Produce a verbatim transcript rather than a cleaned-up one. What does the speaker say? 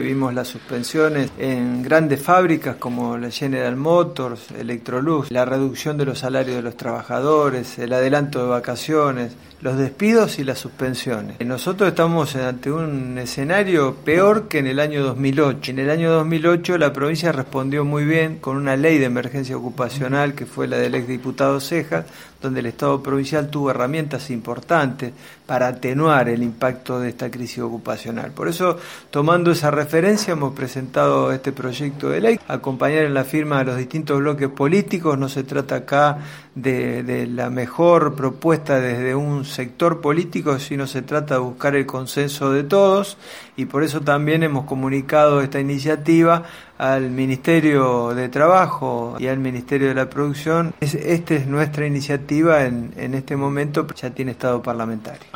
Vimos las suspensiones en grandes fábricas como la General Motors, Electrolux, la reducción de los salarios de los trabajadores, el adelanto de vacaciones, los despidos y las suspensiones. Nosotros estamos ante un escenario peor que en el año dos mil ocho. En el año dos mil ocho la provincia respondió muy bien con una ley de emergencia ocupacional que fue la del exdiputado Cejas, donde el Estado provincial tuvo herramientas importantes para atenuar el impacto de esta crisis ocupacional. Por eso, tomando esa referencia, hemos presentado este proyecto de ley, acompañar en la firma de los distintos bloques políticos. No se trata acá de, de la mejor propuesta desde un sector político, sino se trata de buscar el consenso de todos, y por eso también hemos comunicado esta iniciativa al Ministerio de Trabajo y al Ministerio de la Producción. Esta es nuestra iniciativa en, en este momento, ya tiene estado parlamentario.